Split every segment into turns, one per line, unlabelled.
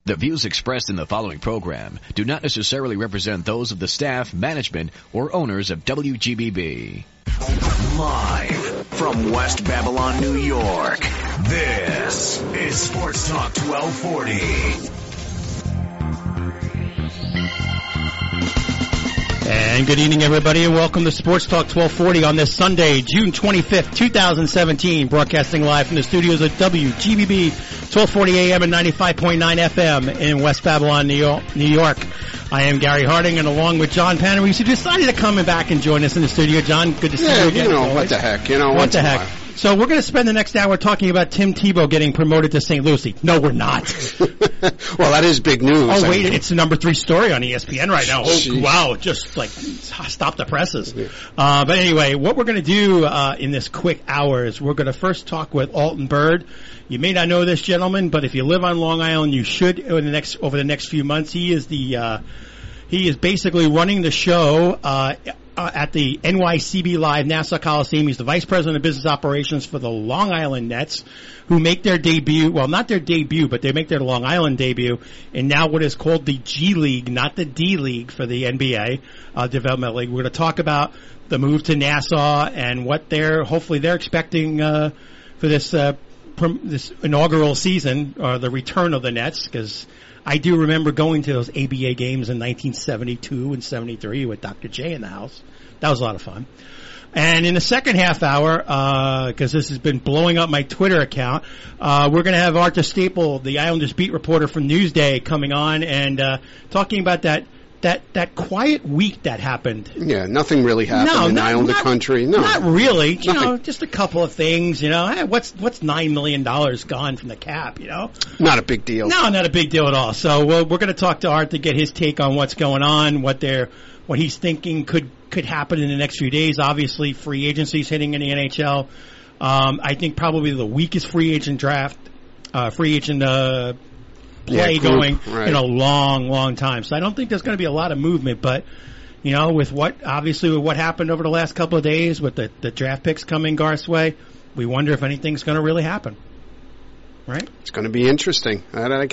The views expressed in the following program do not necessarily represent those of the staff, management, or owners of WGBB.
Live from West Babylon, New York, this is Sports Talk 1240.
And good evening, everybody, and welcome to Sports Talk 1240 on this Sunday, June 25th, 2017, broadcasting live from the studios of WGBB 1240 AM and 95.9 FM in West Babylon, New York. I am Gary Harding, and along with John Panarese, who decided to come back and join us in the studio. John, good to see you again.
What the heck,
what the heck. So we're going to spend the next hour talking about Tim Tebow getting promoted to St. Lucie. No, we're not.
Well, that is big news.
Oh, wait, it's the number 3 story on ESPN right now. Oh, wow, just like stop the presses. Yeah. But anyway, what we're going to do in this quick hour is we're going to first talk with Alton Bird. You may not know this gentleman, but if you live on Long Island, you should over the next few months. He is basically running the show at the NYCB Live Nassau Coliseum. He's the Vice President of Business Operations for the Long Island Nets, who make their debut, well, not their debut, but they make their Long Island debut in now what is called the G League, not the D League for the NBA Development League. We're going to talk about the move to Nassau and what hopefully they're expecting for this inaugural season, or the return of the Nets, because I do remember going to those ABA games in 1972 and 73 with Dr. J in the house. That was a lot of fun. And in the second half hour, because this has been blowing up my Twitter account, we're going to have Arthur Staple, the Islanders beat reporter from Newsday, coming on and talking about that quiet week that happened.
Yeah, nothing really happened in Islander country. No,
not really. Just a couple of things. Hey, what's $9 million gone from the cap?
Not a big deal.
No, not a big deal at all. So we're going to talk to Art to get his take on what's going on, what he's thinking could happen in the next few days. Obviously, free agency's hitting in the NHL. I think probably the weakest free agent draft, play going in a long, long time. So I don't think there's going to be a lot of movement, but with what happened over the last couple of days with the draft picks coming Garth's way, we wonder if anything's going to really happen. Right?
It's going to be interesting.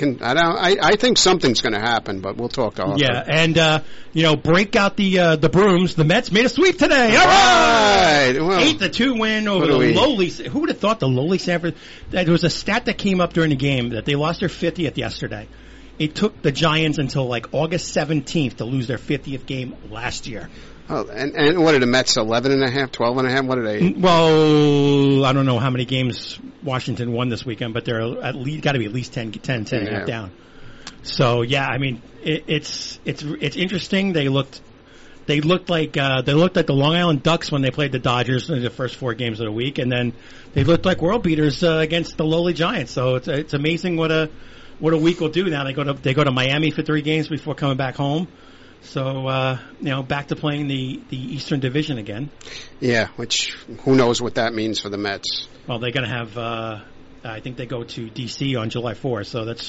I think something's going to happen, but we'll talk to Arthur.
Yeah, and break out the brooms. The Mets made a sweep today.
All right. Well,
8-2 win over the lowly. Who would have thought the lowly Sanford? There was a stat that came up during the game that they lost their 50th yesterday. It took the Giants until like August 17th to lose their 50th game last year.
Oh, and what are the Mets, 11.5, 12.5? What are they?
Well, I don't know how many games Washington won this weekend, but they're got to be at least 10 and a half down. So yeah, I mean, it's interesting. They looked like the Long Island Ducks when they played the Dodgers in the first 4 games of the week, and then they looked like world beaters against the lowly Giants. So it's amazing what a week will do. Now they go to Miami for 3 games before coming back home. So, back to playing the Eastern Division again.
Yeah, which who knows what that means for the Mets.
Well, they're going to have, I think they go to D.C. on July 4th, so that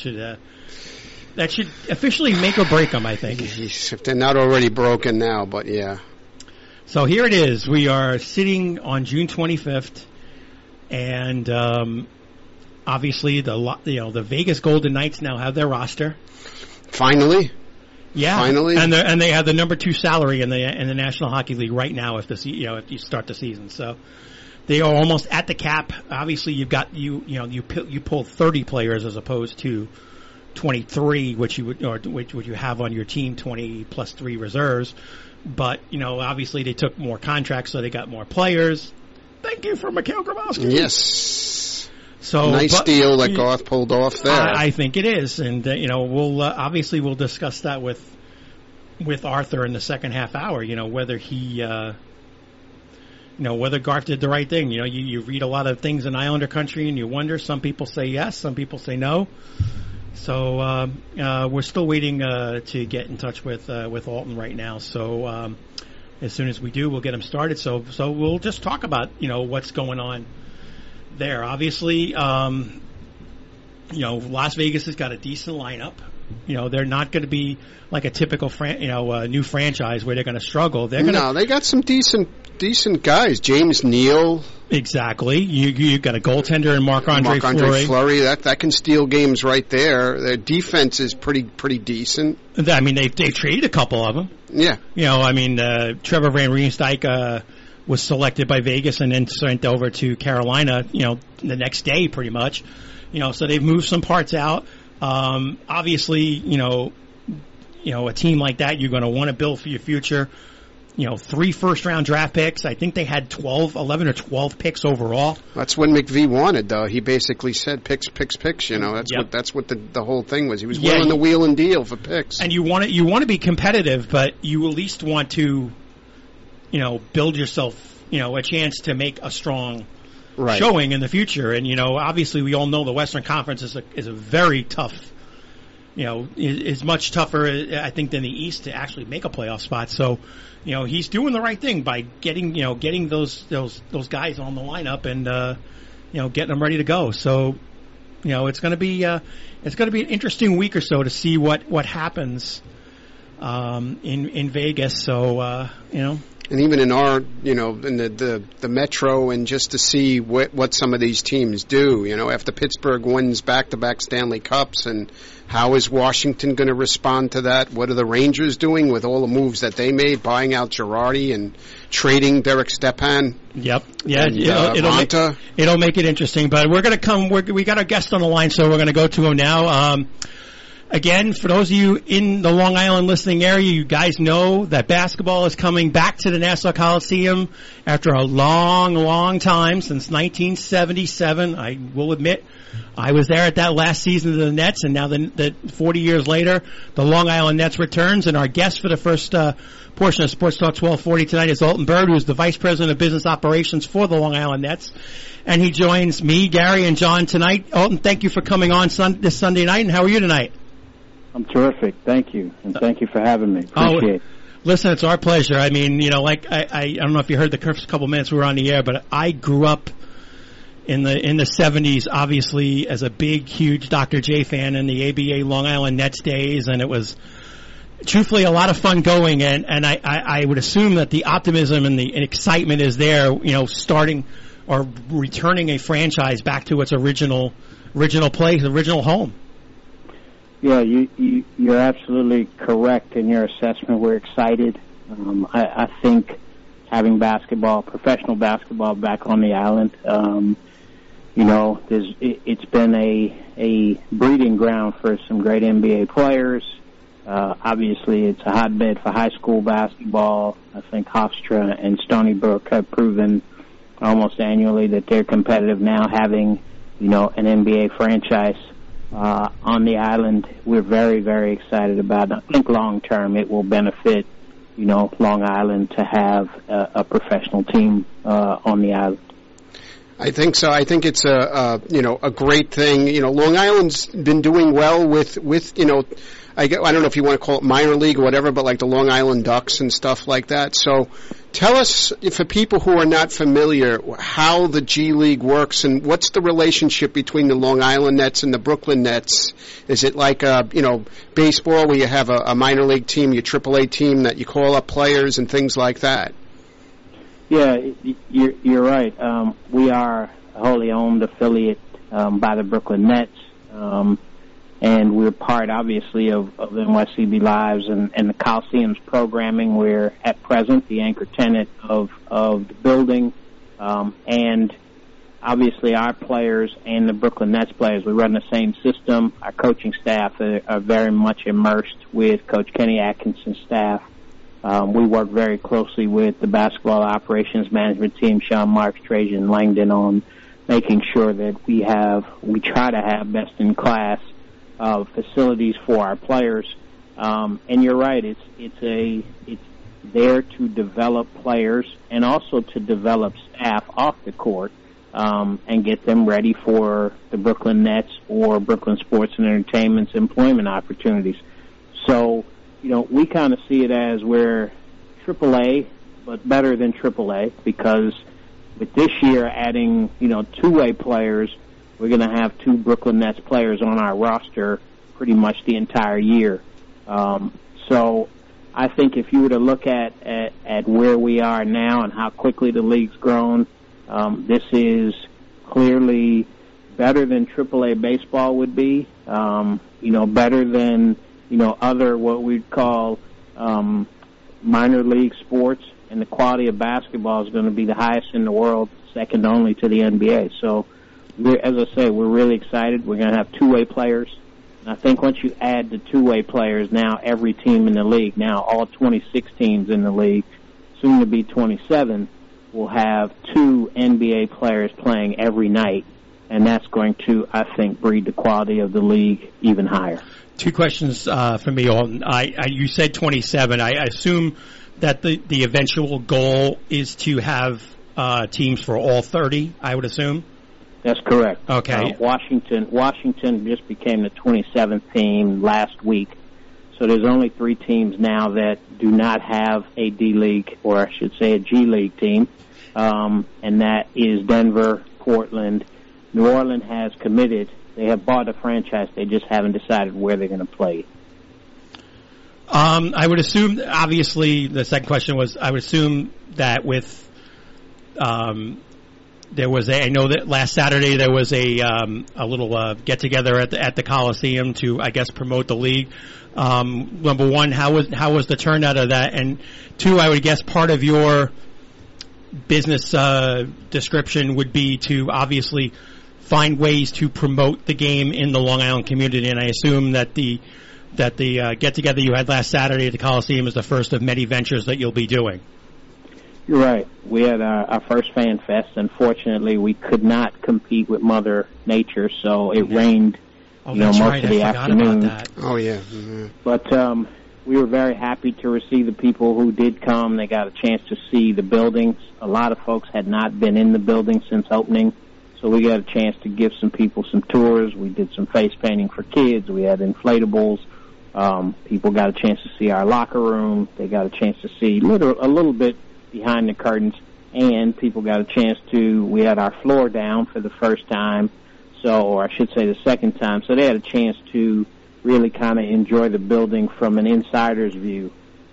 should officially make or break them, I think.
If they're not already broken now, but yeah.
So here it is. We are sitting on June 25th, and obviously the Vegas Golden Knights now have their roster.
Finally.
Yeah,
finally,
and they have the number 2 salary in the National Hockey League right now. If you start the season, so they are almost at the cap. Obviously, you've got you pull 30 players as opposed to 23, which you have on your team, 20 plus 3 reserves. But obviously they took more contracts, so they got more players. Thank you for Mikhail Grabowski.
Yes.
So
nice deal that Garth pulled off there.
I think it is, and we'll discuss that with Arthur in the second half hour. Whether he, whether Garth did the right thing. You read a lot of things in Islander country, and you wonder. Some people say yes, some people say no. So we're still waiting to get in touch with Alton right now. So as soon as we do, we'll get him started. So we'll just talk about what's going on there. Obviously, Las Vegas has got a decent lineup. They're not going to be like a typical new franchise where they're going to struggle. They got some decent guys. James Neal, Exactly. You've got a goaltender in Marc-Andre
Fleury. That can steal games right there. Their defense is pretty decent.
I mean, they've traded a couple of them.
Yeah.
Trevor Van Riemsdyk was selected by Vegas and then sent over to Carolina, the next day pretty much. So they've moved some parts out. Obviously, a team like that, you're going to want to build for your future. 3 first-round draft picks. I think they had 11 or 12 picks overall.
That's what McVee wanted, though. He basically said picks. That's what the whole thing was. He was willing to wheel and deal for picks.
And you want to be competitive, but you at least want to, build yourself, a chance to make a strong showing in the future. And obviously we all know the Western Conference is a very tough. Is much tougher, I think, than the East to actually make a playoff spot. So, he's doing the right thing by getting those guys on the lineup and, getting them ready to go. So, it's going to be an interesting week or so to see what happens, in Vegas. So,
And even in our, in the Metro, and just to see what some of these teams do, after Pittsburgh wins back-to-back Stanley Cups, and how is Washington going to respond to that? What are the Rangers doing with all the moves that they made, buying out Girardi and trading Derek Stepan?
Yep. Yeah. It'll make it interesting. But we're going to we got our guest on the line, so we're going to go to him now. Again, for those of you in the Long Island listening area, you guys know that basketball is coming back to the Nassau Coliseum after a long, long time, since 1977. I will admit, I was there at that last season of the Nets, and now the 40 years later, the Long Island Nets returns, and our guest for the first portion of Sports Talk 1240 tonight is Alton Bird, who's the Vice President of Business Operations for the Long Island Nets. And he joins me, Gary, and John tonight. Alton, thank you for coming on this Sunday night, and how are you tonight?
I'm terrific. Thank you. And thank you for having me. Appreciate it.
Listen, it's our pleasure. I mean, I don't know if you heard the first couple minutes we were on the air, but I grew up in the 70s, obviously, as a big, huge Dr. J fan in the ABA Long Island Nets days, and it was truthfully a lot of fun going, and I would assume that the optimism and the excitement is there, starting or returning a franchise back to its original place, original home.
Yeah, you're absolutely correct in your assessment. We're excited. I think having professional basketball back on the island, it's been a breeding ground for some great NBA players. Obviously, it's a hotbed for high school basketball. I think Hofstra and Stony Brook have proven almost annually that they're competitive now, having, an NBA franchise on the island. We're very, very excited about it. I think long term it will benefit, Long Island to have a professional team on the island.
I think so. I think it's a great thing. Long Island's been doing well with I don't know if you want to call it minor league or whatever, but like the Long Island Ducks and stuff like that. So tell us, for people who are not familiar, how the G League works and what's the relationship between the Long Island Nets and the Brooklyn Nets. Is it like, baseball where you have a minor league team, your AAA team that you call up players and things like that?
Yeah, you're right. We are a wholly owned affiliate by the Brooklyn Nets. And we're part, obviously, of NYCB Lives and the Coliseum's programming. We're, at present, the anchor tenant of the building. And, obviously, our players and the Brooklyn Nets players, we run the same system. Our coaching staff are very much immersed with Coach Kenny Atkinson's staff. We work very closely with the basketball operations management team, Sean Marks, Trajan Langdon, on making sure that we try to have best-in-class facilities for our players, and you're right. It's there to develop players and also to develop staff off the court and get them ready for the Brooklyn Nets or Brooklyn Sports and Entertainment's employment opportunities. So, we kind of see it as we're AAA, but better than AAA, because with this year adding two-way players, we're going to have 2 Brooklyn Nets players on our roster pretty much the entire year. So I think if you were to look at where we are now and how quickly the league's grown, This is clearly better than AAA baseball would be, better than, other what we'd call minor league sports, and the quality of basketball is going to be the highest in the world, second only to the NBA. So, as I say, we're really excited. We're going to have two-way players. And I think once you add the two-way players, now every team in the league, now all 26 teams in the league, soon to be 27, will have two NBA players playing every night. And that's going to, I think, breed the quality of the league even higher.
Two questions for me, Alton. You said 27. I assume that the eventual goal is to have teams for all 30, I would assume?
That's correct.
Okay.
Washington just became the 27th team last week. So there's only 3 teams now that do not have a D-League, or I should say a G-League team, and that is Denver, Portland. New Orleans has committed. They have bought a franchise. They just haven't decided where they're going to play.
I would assume, obviously, the second question was, I would assume that with there was I know that last Saturday there was a little get-together at the Coliseum to, I guess, promote the league. Number one, how was the turnout of that? And two, I would guess part of your business description would be to obviously find ways to promote the game in the Long Island community. And I assume that the get-together you had last Saturday at the Coliseum is the first of many ventures that you'll be doing.
You're right. We had our first Fan Fest. Unfortunately, we could not compete with Mother Nature, so it rained most of the afternoon.
About that.
Oh, yeah. Mm-hmm.
But we were very happy to receive the people who did come. They got a chance to see the buildings. A lot of folks had not been in the building since opening, so we got a chance to give some people some tours. We did some face painting for kids. We had inflatables. People got a chance to see our locker room. They got a chance to see a little bit behind the curtains, and people got a chance we had our floor down for the first time, or I should say the second time, so they had a chance to really kind of enjoy the building from an insider's view.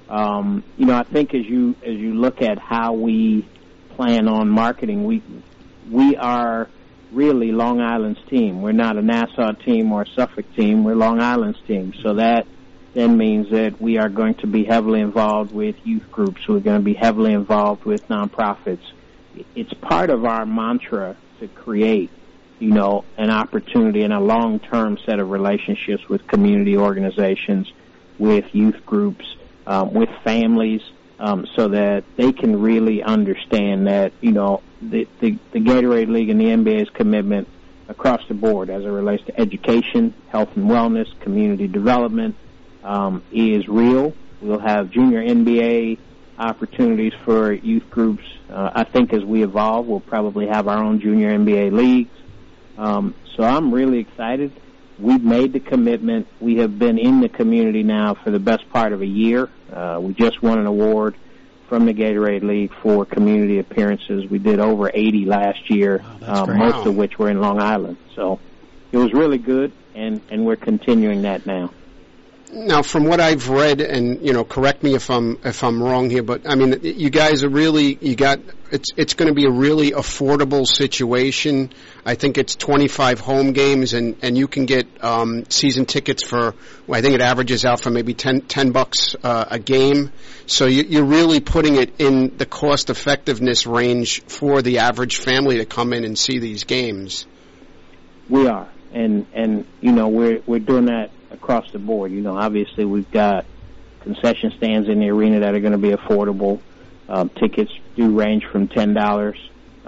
I think as you look at how we plan on marketing, we are really Long Island's team. We're not a Nassau team or a Suffolk team. We're Long Island's team. So that then means that we are going to be heavily involved with youth groups. We're going to be heavily involved with nonprofits. It's part of our mantra to create, an opportunity and a long-term set of relationships with community organizations, with youth groups, with families, so that they can really understand that, the Gatorade League and the NBA's commitment across the board as it relates to education, health and wellness, community development, is real. We'll have junior NBA opportunities for youth groups. I think as we evolve, we'll probably have our own junior NBA leagues. So I'm really excited. We've made the commitment. We have been in the community now for the best part of a year. We just won an award from the Gatorade League for community appearances. We did over 80 last year, most of which were in Long Island. So it was really good, and we're continuing that now.
Now, from what I've read, and correct me if I'm wrong here, but I mean, you guys are really it's going to be a really affordable situation. I think it's 25 home games, and you can get season tickets for, I think it averages out for maybe $10 a game. So you're really putting it in the cost effectiveness range for the average family to come in and see these games.
We are, and we're doing that across the board. Obviously we've got concession stands in the arena that are going to be affordable. Tickets do range from $10.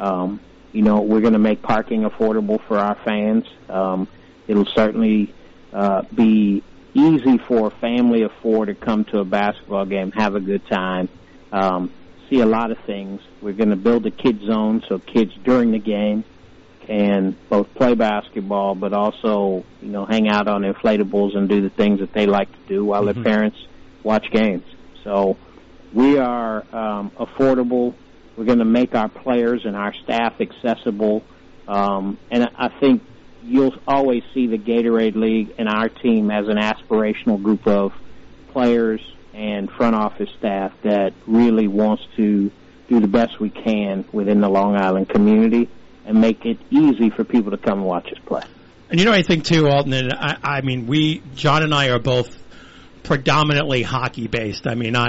We're going to make parking affordable for our fans. It'll certainly be easy for a family of 4 to come to a basketball game, have a good time, see a lot of things. We're going to build a kids zone so kids during the game can both play basketball but also, hang out on inflatables and do the things that they like to do while their parents watch games. So we are affordable. We're going to make our players and our staff accessible. And I think you'll always see the Gatorade League and our team as an aspirational group of players and front office staff that really wants to do the best we can within the Long Island community and make it easy for people to come and watch us play.
And I think too, Alton, and I mean, John and I are both predominantly hockey based. I mean,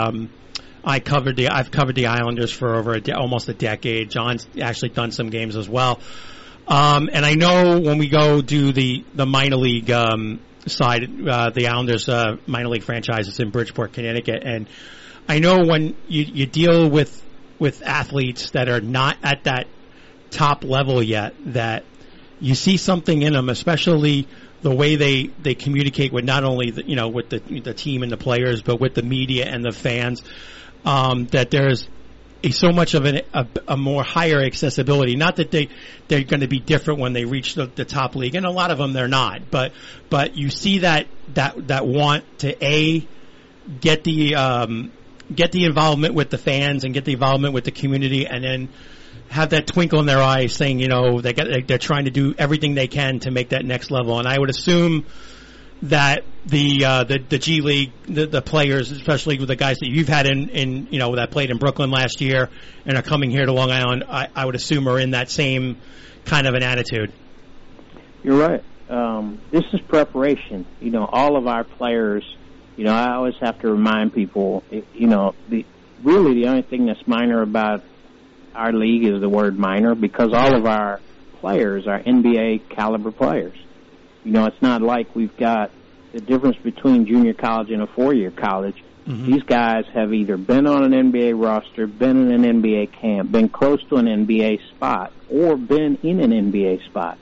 I've covered the Islanders for over almost a decade. John's actually done some games as well. And I know when we go do the minor league side, the Islanders minor league franchise is in Bridgeport, Connecticut, and I know when you deal with athletes that are not at that top level yet, that you see something in them, especially the way they communicate with not only with the team and the players, but with the media and the fans. That there's so much of a more higher accessibility. Not that they're going to be different when they reach the top league, and a lot of them they're not. But you see that want to get the involvement with the fans and get the involvement with the community, and then have that twinkle in their eyes, saying they're trying to do everything they can to make that next level. And I would assume that the G League, the players, especially with the guys that you've had in that played in Brooklyn last year and are coming here to Long Island, I would assume are in that same kind of an attitude.
You're right. This is preparation. All of our players. I always have to remind people. The only thing that's minor about our league is the word minor, because all of our players are NBA caliber players. It's not like we've got the difference between junior college and a 4-year college. Mm-hmm. These guys have either been on an NBA roster, been in an NBA camp, been close to an NBA spot, or been in an NBA spot.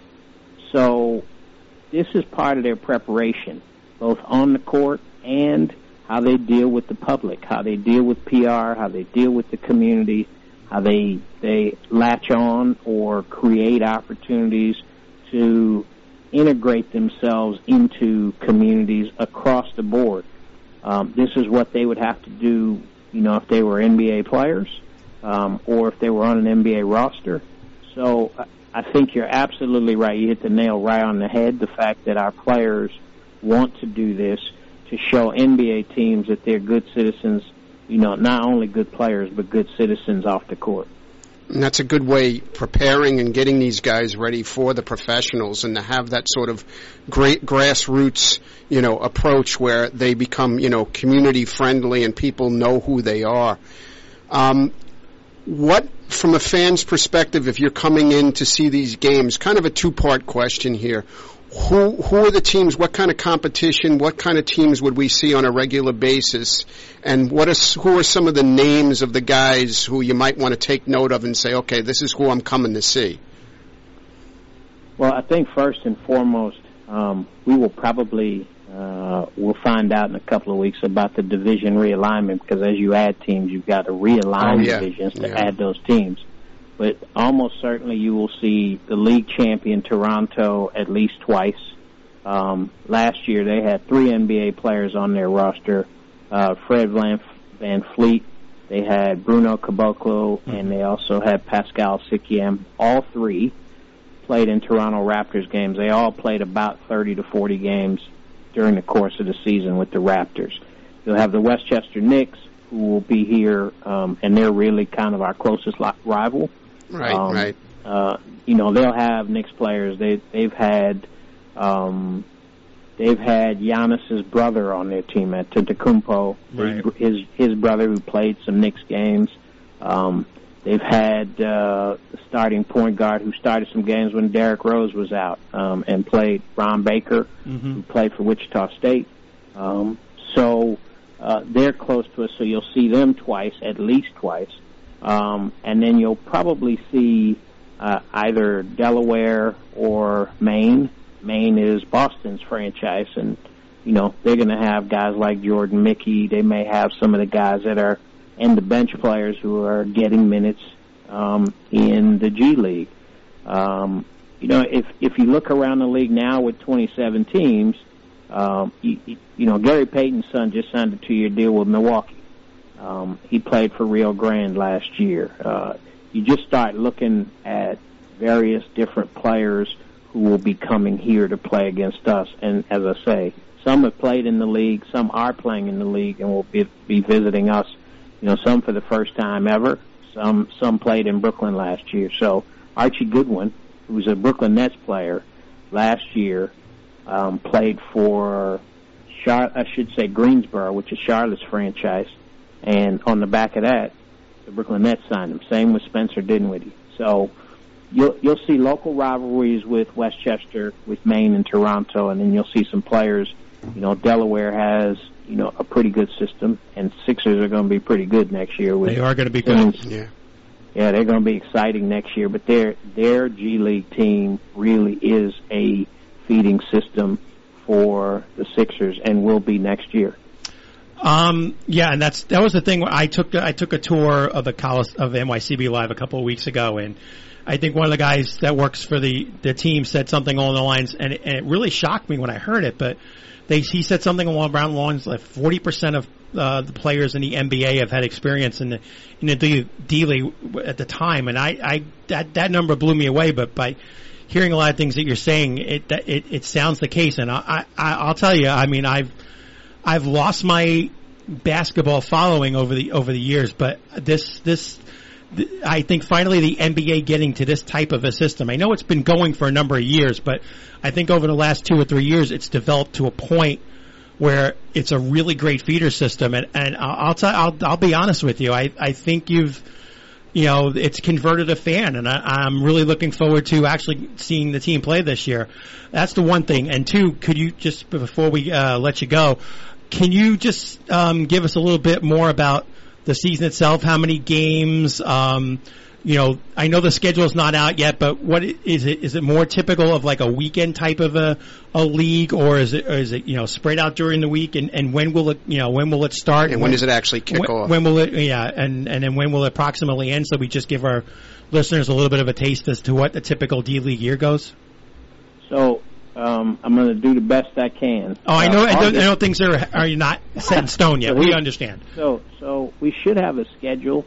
So this is part of their preparation, both on the court and how they deal with the public, how they deal with PR, how they deal with the community, how they latch on or create opportunities to integrate themselves into communities across the board. This is what they would have to do, if they were NBA players, or if they were on an NBA roster. So I think you're absolutely right. You hit the nail right on the head. The fact that our players want to do this to show NBA teams that they're good citizens, not only good players, but good citizens off the court.
And that's a good way, preparing and getting these guys ready for the professionals, and to have that sort of great grassroots, approach where they become, community friendly and people know who they are. What, from a fan's perspective, if you're coming in to see these games, kind of a two-part question here. Who are the teams? What kind of competition? What kind of teams would we see on a regular basis? And who are some of the names of the guys who you might want to take note of and say, okay, this is who I'm coming to see?
Well, I think first and foremost, we will probably we'll find out in a couple of weeks about the division realignment, because as you add teams, you've got to realign divisions to add those teams. But almost certainly you will see the league champion Toronto at least twice. Last year they had 3 NBA players on their roster. Fred Van Fleet, they had Bruno Caboclo, and they also had Pascal Siakam. All 3 played in Toronto Raptors games. They all played about 30 to 40 games during the course of the season with the Raptors. You'll have the Westchester Knicks, who will be here, and they're really kind of our closest rival.
Right.
They'll have Knicks players. They've had Giannis's brother on their team, Antetokounmpo, his brother, who played some Knicks games. They've had the starting point guard who started some games when Derrick Rose was out, and played, Ron Baker, who played for Wichita State. So they're close to us, so you'll see them twice, at least twice. And then you'll probably see either Delaware or Maine. Maine is Boston's franchise, and they're going to have guys like Jordan Mickey. They may have some of the guys that are and the bench players who are getting minutes in the G League. If you look around the league now with 27 teams, Gary Payton's son just signed a 2-year deal with Milwaukee. He played for Rio Grande last year. You just start looking at various different players who will be coming here to play against us. And as I say, some have played in the league, some are playing in the league and will be visiting us, some for the first time ever, Some played in Brooklyn last year. So Archie Goodwin, who was a Brooklyn Nets player last year, played for Greensboro, which is Charlotte's franchise. And on the back of that, the Brooklyn Nets signed him. Same with Spencer Dinwiddie. So you'll see local rivalries with Westchester, with Maine and Toronto, and then you'll see some players. Delaware has a pretty good system, and Sixers are going to be pretty good next year.
They are going to be good.
Yeah, they're going to be exciting next year. But their G League team really is a feeding system for the Sixers, and will be next year.
Yeah, and that was the thing. I took a tour of the NYCB Live a couple of weeks ago, and I think one of the guys that works for the team said something along the lines, and it really shocked me when I heard it. But he said something around the lines like 40% of the players in the NBA have had experience in the D League at the time, and that number blew me away. But by hearing a lot of things that you're saying, it sounds the case, and I'll tell you, I mean, I've lost my basketball following over the years, but I think finally the NBA getting to this type of a system. I know it's been going for a number of years, but I think over the last 2 or 3 years it's developed to a point where it's a really great feeder system. And I'll be honest with you. I think it's converted a fan, and I'm really looking forward to actually seeing the team play this year. That's the one thing. And two, could you just, before we let you go, can you just give us a little bit more about the season itself? How many games? I know the schedule is not out yet, but what is it? Is it more typical of like a weekend type of a league, or is it spread out during the week? And when will it start?
And when does it actually kick off?
When will it? Yeah, and then when will it approximately end? So we just give our listeners a little bit of a taste as to what the typical D League year goes.
So I'm going to do the best I can.
Oh, I know. I know things are not set in stone yet. We understand.
So we should have a schedule.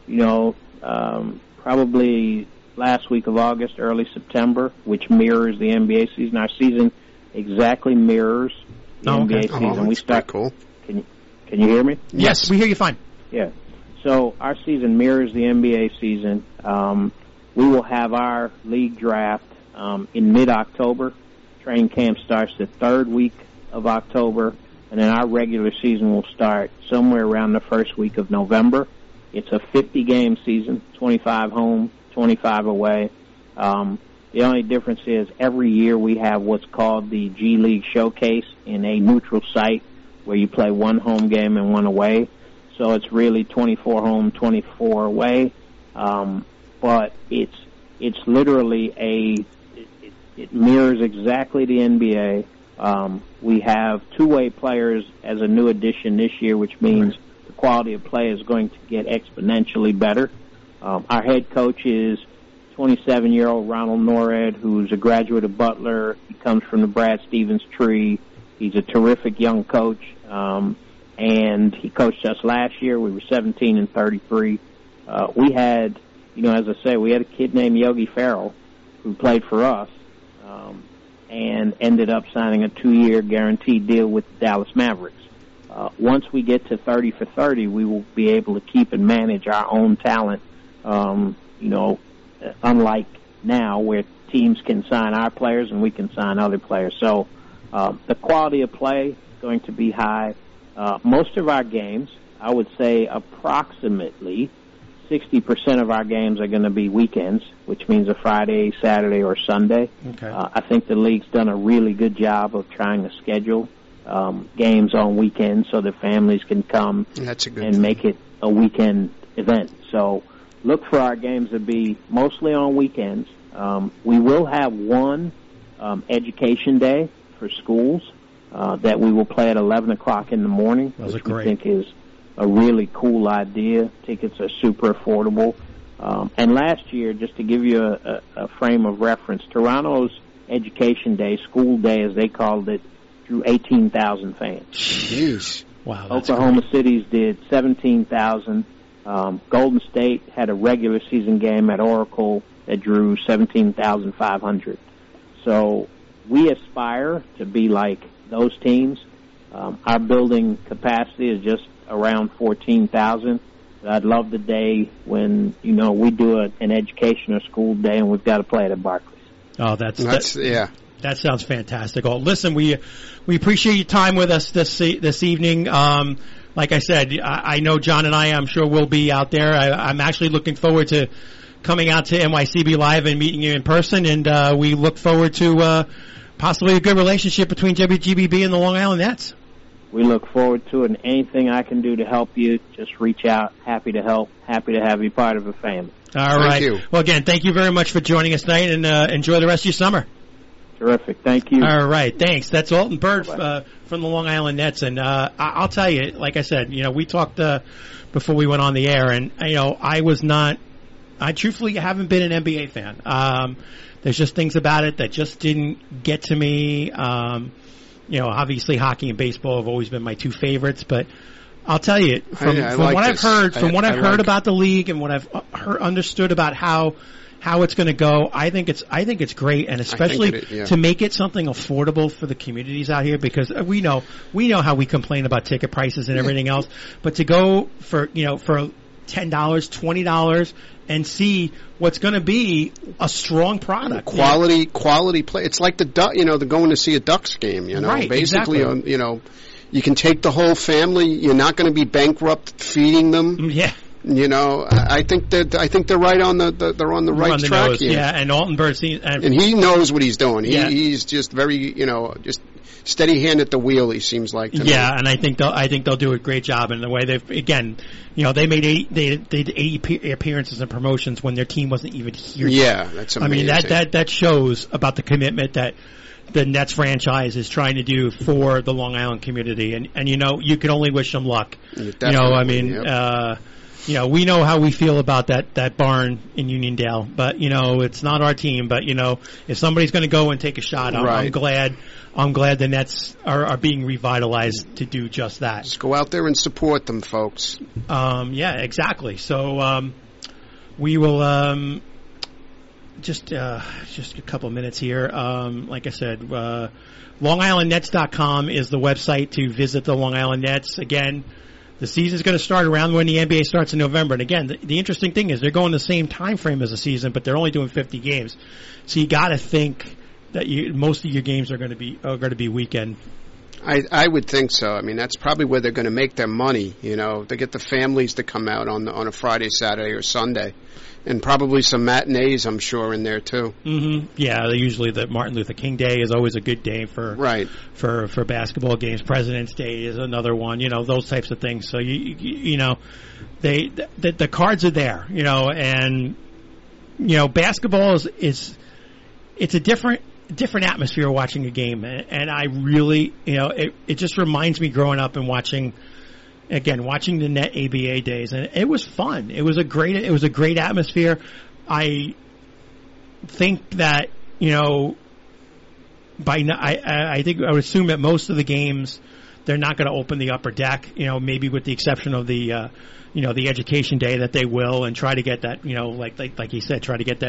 Probably last week of August, early September, which mirrors the NBA season. Our season exactly mirrors the NBA season. We start.
Cool.
Can you hear me?
Yes, we hear you fine.
Yeah. So our season mirrors the NBA season. We will have our league draft in mid-October. Training camp starts the third week of October, and then our regular season will start somewhere around the first week of November. It's a 50-game season, 25 home, 25 away. The only difference is every year we have what's called the G League Showcase in a neutral site where you play one home game and one away. So it's really 24 home, 24 away. But it's literally it mirrors exactly the NBA. We have two-way players as a new addition this year, which means the quality of play is going to get exponentially better. Our head coach is 27-year-old Ronald Norred, who's a graduate of Butler. He comes from the Brad Stevens tree. He's a terrific young coach, and he coached us last year. We were 17-33. We had, as I say, we had a kid named Yogi Ferrell who played for us, and ended up signing a 2-year guaranteed deal with the Dallas Mavericks. Once we get to 30 for 30, we will be able to keep and manage our own talent, unlike now where teams can sign our players and we can sign other players. So the quality of play is going to be high. Most of our games, I would say approximately 60% of our games are going to be weekends, which means a Friday, Saturday, or Sunday.
Okay.
I think the league's done a really good job of trying to schedule games on weekends so that families can come and make it a weekend event. So look for our games to be mostly on weekends. We will have one education day for schools that we will play at 11 o'clock in the morning, which we think is a really cool idea. Tickets are super affordable. And last year, just to give you a frame of reference, Toronto's Education Day, School Day as they called it, drew 18,000 fans.
Jeez.
Wow.
Oklahoma City's did 17,000. Golden State had a regular season game at Oracle that drew 17,500. So we aspire to be like those teams. Our building capacity is just around 14,000, I'd love the day when, we do an education or school day and we've got to play it at Barclays.
Oh,
yeah.
That sounds fantastic. Oh, listen, we appreciate your time with us this evening. Like I said, I know John and I'm sure we'll be out there. I'm actually looking forward to coming out to NYCB Live and meeting you in person, and we look forward to possibly a good relationship between WGBB and the Long Island Nets.
We look forward to it, and anything I can do to help you, just reach out. Happy to help. Happy to have you part of a family.
All right. Thank you. Well, again, thank you very much for joining us tonight, and enjoy the rest of your summer.
Terrific. Thank you.
All right. Thanks. That's Alton Byrd from the Long Island Nets. And I'll tell you, like I said, we talked before we went on the air, and, I truthfully haven't been an NBA fan. There's just things about it that just didn't get to me. Obviously hockey and baseball have always been my two favorites, but I'll tell you, from what I've heard about the league and what I've understood about how it's going to go, I think it's great, and especially to make it something affordable for the communities out here, because we know how we complain about ticket prices and everything else, but to go for $10, $20 and see what's going to be a strong product,
quality play. It's like the going to see a Ducks game.
Right,
basically,
exactly.
You can take the whole family. You're not going to be bankrupt feeding them.
Yeah.
I think they're right on they're on the right track
nose.
here.
Yeah, and Alton Byrd
and he knows what he's doing.
Yeah.
He's just very, just steady hand at the wheel. He seems like to me.
And I think they'll do a great job in the way they've they made they did 80 appearances and promotions when their team wasn't even here.
Yeah, that's amazing.
I mean that shows about the commitment that the Nets franchise is trying to do for the Long Island community, and you can only wish them luck.
Definitely.
We know how we feel about that barn in Uniondale, but it's not our team. But if somebody's going to go and take a shot, I'm glad the Nets are being revitalized to do just that.
Just go out there and support them, folks.
Yeah, exactly. So we will just a couple of minutes here. Like I said, LongIslandNets.com is the website to visit the Long Island Nets. Again, the season's going to start around when the NBA starts in November. And again, the interesting thing is they're going the same time frame as the season, but they're only doing 50 games. So you got to think that most of your games are going to be weekend.
I would think so. I mean, that's probably where they're going to make their money. They get the families to come out on a Friday, Saturday, or Sunday, and probably some matinees, I'm sure, in there too.
Mm-hmm. Yeah, they the Martin Luther King Day is always a good day for basketball games. President's Day is another one. Those types of things. So the cards are there. And basketball is it's a different atmosphere watching a game, and I really, it just reminds me growing up and watching the Net ABA days, and it was fun. It was a great atmosphere. I think that I would assume that most of the games they're not going to open the upper deck. Maybe with the exception of the the education day that they will, and try to get that like he said, try to get that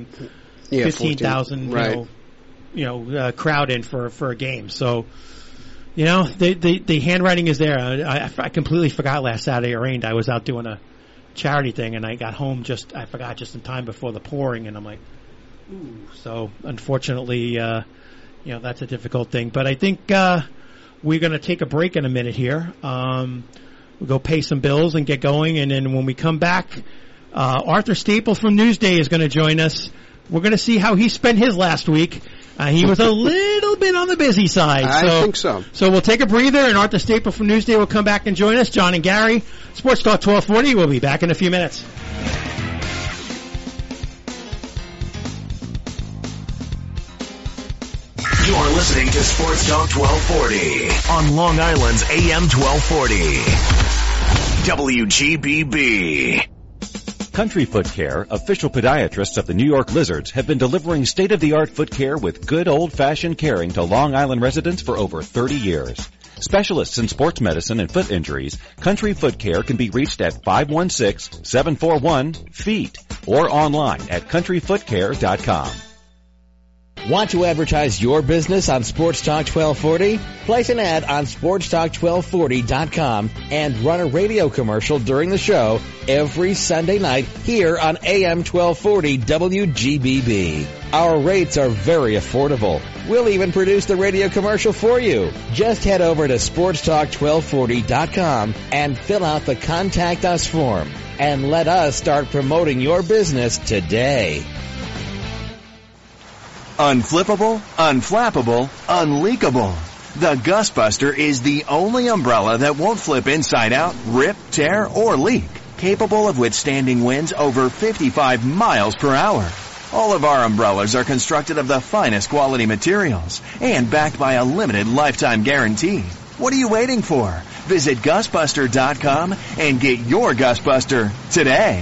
15,000 crowd in for a game. So, the handwriting is there. I completely forgot last Saturday it rained. I was out doing a charity thing, and I got home I forgot just in time before the pouring, and I'm like, ooh. So, unfortunately, that's a difficult thing. But I think we're going to take a break in a minute here. We'll go pay some bills and get going, and then when we come back, Arthur Staples from Newsday is going to join us. We're going to see how he spent his last week. He was a little bit on the busy side.
I think so.
So we'll take a breather, and Arthur Staples from Newsday will come back and join us. John and Gary, Sports Talk 1240. We'll be back in a few minutes.
You're listening to Sports Talk 1240 on Long Island's AM 1240. WGBB.
Country Foot Care, official podiatrists of the New York Lizards, have been delivering state-of-the-art foot care with good old-fashioned caring to Long Island residents for over 30 years. Specialists in sports medicine and foot injuries, Country Foot Care can be reached at 516-741-FEET or online at countryfootcare.com.
Want to advertise your business on Sports Talk 1240? Place an ad on sportstalk1240.com and run a radio commercial during the show every Sunday night here on AM 1240 WGBB. Our rates are very affordable. We'll even produce the radio commercial for you. Just head over to sportstalk1240.com and fill out the Contact Us form. And let us start promoting your business today.
Unflippable, unflappable, unleakable. The Gusbuster is the only umbrella that won't flip inside out, rip, tear, or leak. Capable of withstanding winds over 55 miles per hour. All of our umbrellas are constructed of the finest quality materials and backed by a limited lifetime guarantee. What are you waiting for? Visit Gusbuster.com and get your Gusbuster today.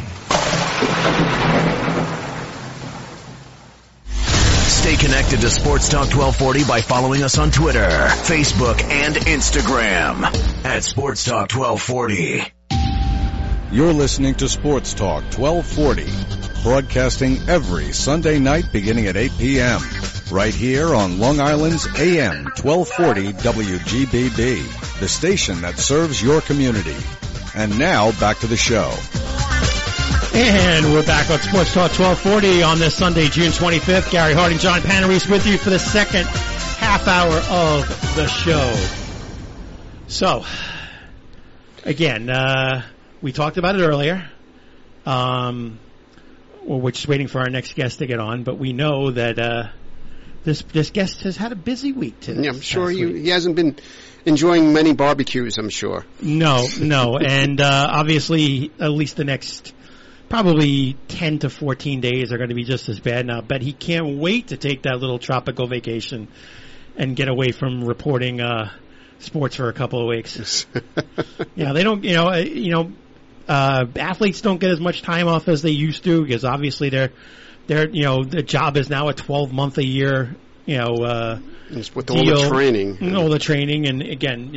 Stay connected to Sports Talk 1240 by following us on Twitter, Facebook, and Instagram at Sports Talk 1240.
You're listening to Sports Talk 1240, broadcasting every Sunday night beginning at 8 p.m. right here on Long Island's AM 1240 WGBB, the station that serves your community. And now back to the show.
And we're back on Sports Talk 1240 on this Sunday, June 25th. Gary Harding, John Panarese with you for the second half hour of the show. So, again, we talked about it earlier. Well, we're just waiting for our next guest to get on, but we know that this guest has had a busy week today.
Yeah, I'm sure he hasn't been enjoying many barbecues, I'm sure.
No. And obviously, at least the next probably 10 to 14 days are going to be just as bad now. But he can't wait to take that little tropical vacation and get away from reporting sports for a couple of weeks. Yeah, they don't, athletes don't get as much time off as they used to because obviously their the job is now a 12-month a year,
with all
deal,
the training.
All the training, and again,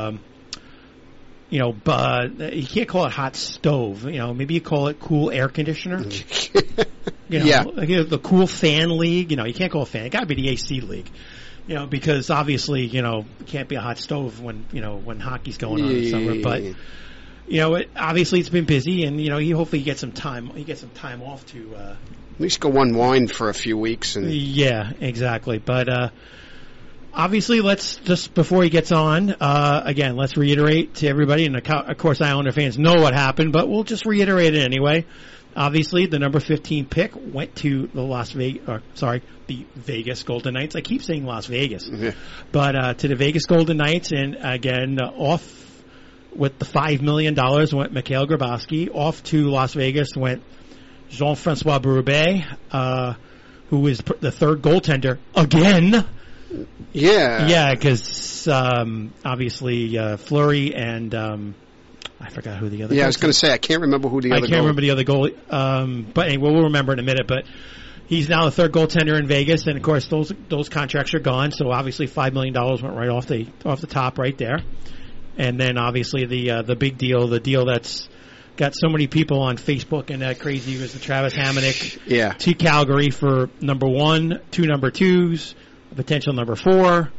but you can't call it hot stove. Maybe you call it cool air conditioner.
Yeah.
The cool fan league. You can't call it fan. It got to be the AC league. Because obviously, it can't be a hot stove when hockey's going on in the summer. But obviously it's been busy, and he hopefully gets some time. He gets some time off to
at least go unwind for a few weeks. And
yeah, exactly. But obviously, let's just before he gets on, again, let's reiterate to everybody, and of course, Islander fans know what happened, but we'll just reiterate it anyway. Obviously, the number 15 pick went to the Vegas Golden Knights. I keep saying Las Vegas, but to the Vegas Golden Knights, and again, off with the $5 million went Mikhail Grabowski. Off to Las Vegas went Jean-Francois Berube, who is the third goaltender again. Yeah, because obviously Fleury and I forgot who the other.
Yeah, I was going to say I can't remember who the other.
I can't remember the other goalie. But anyway, we'll remember in a minute. But he's now the third goaltender in Vegas, and of course those contracts are gone. So obviously $5 million went right off the top right there. And then obviously the big deal, the deal that's got so many people on Facebook and that crazy was the Travis Hamonic to Calgary for number 1, 2 number 2s. Potential number 4,